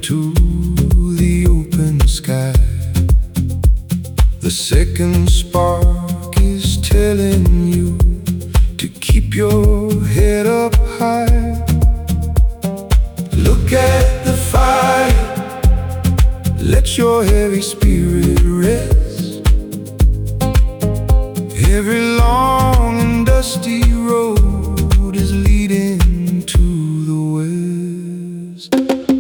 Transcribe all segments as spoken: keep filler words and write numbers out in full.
into the open sky. The second spark is telling you to keep your head up high. Look at the fire, let your heavy spirit rest. Every long and dusty road is leading to the west.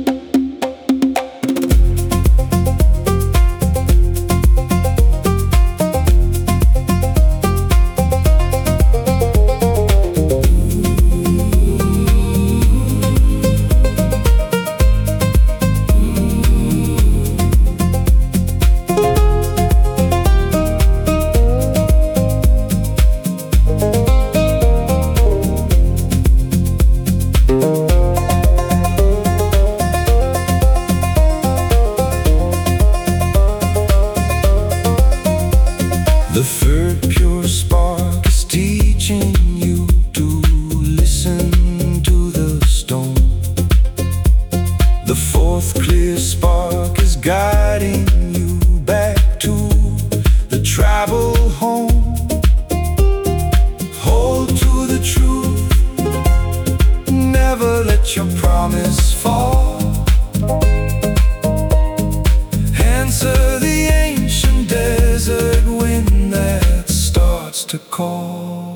The third pure spark is teaching you to listen to the stone. The fourth clear spark is guiding you back to the travel home. Hold to the truth, never let your promise fall. Answer the ancient desert wind that starts to call.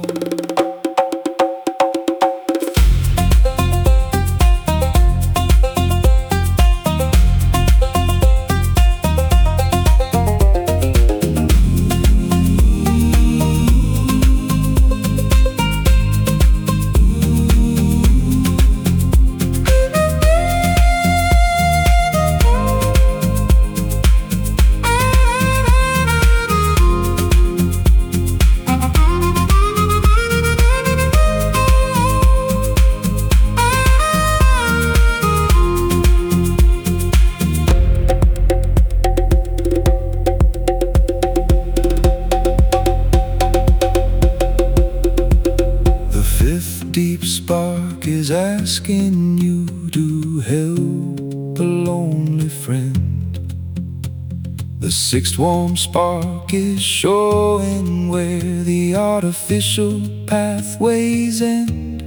Deep spark is asking you to help a lonely friend. The sixth warm spark is showing where the artificial pathways end.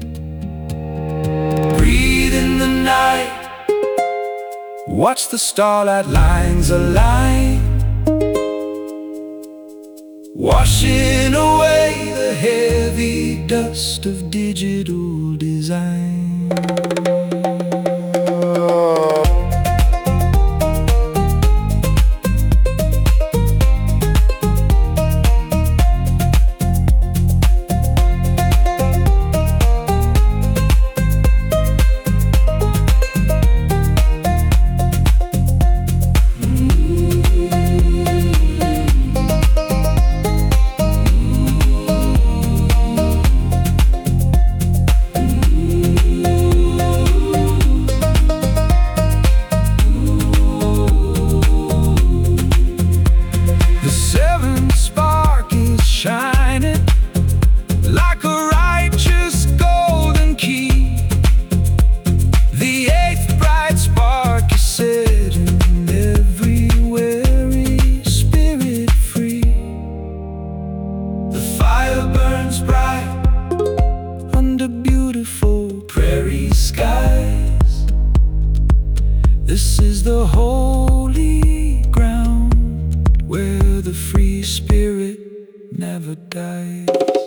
Breathe in the night, watch the starlight lines align, washing away the heavy dust of digital design. Shining like a righteous golden key. The eighth bright spark is setting every weary spirit free. The fire burns bright under beautiful prairie skies. This is the holy ground where the free spirit never dies.